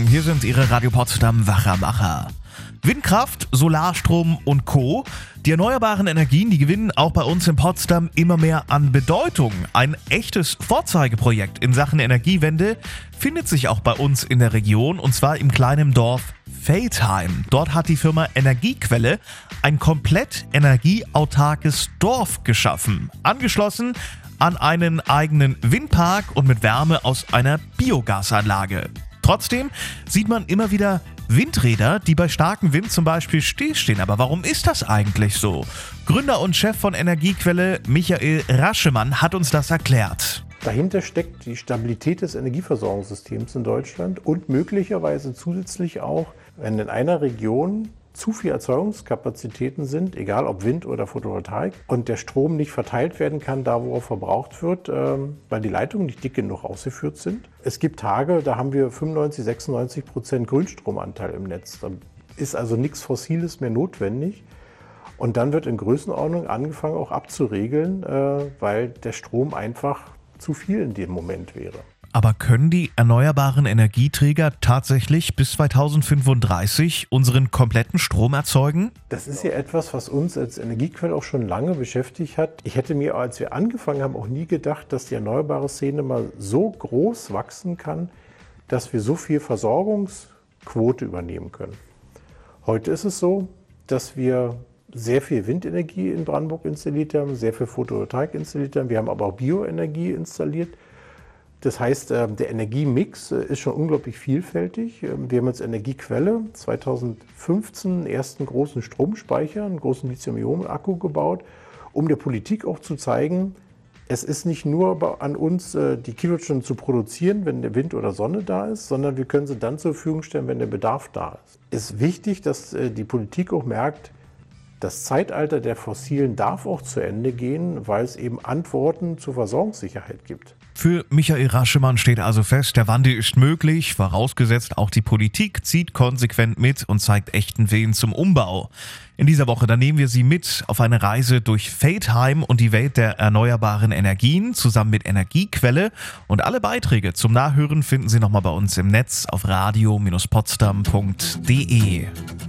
hier sind Ihre Radio Potsdam Wachermacher. Windkraft, Solarstrom und Co. Die erneuerbaren Energien, die gewinnen auch bei uns in Potsdam immer mehr an Bedeutung. Ein echtes Vorzeigeprojekt in Sachen Energiewende findet sich auch bei uns in der Region, und zwar im kleinen Dorf Veltheim. Dort hat die Firma Energiequelle ein komplett energieautarkes Dorf geschaffen. Angeschlossen an einen eigenen Windpark und mit Wärme aus einer Biogasanlage. Trotzdem sieht man immer wieder Windräder, die bei starkem Wind zum Beispiel stillstehen. Aber warum ist das eigentlich so? Gründer und Chef von Energiequelle Michael Raschemann hat uns das erklärt. Dahinter steckt die Stabilität des Energieversorgungssystems in Deutschland und möglicherweise zusätzlich auch, wenn in einer Region zu viel Erzeugungskapazitäten sind, egal ob Wind oder Photovoltaik, und der Strom nicht verteilt werden kann, da wo er verbraucht wird, weil die Leitungen nicht dick genug ausgeführt sind. Es gibt Tage, da haben wir 95-96% Grünstromanteil im Netz. Da ist also nichts Fossiles mehr notwendig. Und dann wird in Größenordnung angefangen auch abzuregeln, weil der Strom einfach zu viel in dem Moment wäre. Aber können die erneuerbaren Energieträger tatsächlich bis 2035 unseren kompletten Strom erzeugen? Das ist ja etwas, was uns als Energiequelle auch schon lange beschäftigt hat. Ich hätte mir, als wir angefangen haben, auch nie gedacht, dass die erneuerbare Szene mal so groß wachsen kann, dass wir so viel Versorgungsquote übernehmen können. Heute ist es so, dass wir sehr viel Windenergie in Brandenburg installiert haben, sehr viel Photovoltaik installiert haben. Wir haben aber auch Bioenergie installiert. Das heißt, der Energiemix ist schon unglaublich vielfältig. Wir haben als Energiequelle 2015 einen ersten großen Stromspeicher, einen großen Lithium-Ionen-Akku gebaut, um der Politik auch zu zeigen, es ist nicht nur an uns, die Kilowattstunden zu produzieren, wenn der Wind oder Sonne da ist, sondern wir können sie dann zur Verfügung stellen, wenn der Bedarf da ist. Es ist wichtig, dass die Politik auch merkt, das Zeitalter der Fossilen darf auch zu Ende gehen, weil es eben Antworten zur Versorgungssicherheit gibt. Für Michael Raschemann steht also fest, der Wandel ist möglich, vorausgesetzt auch die Politik zieht konsequent mit und zeigt echten Willen zum Umbau. In dieser Woche, dann nehmen wir Sie mit auf eine Reise durch Veltheim und die Welt der erneuerbaren Energien zusammen mit Energiequelle. Und alle Beiträge zum Nachhören finden Sie nochmal bei uns im Netz auf radio-potsdam.de.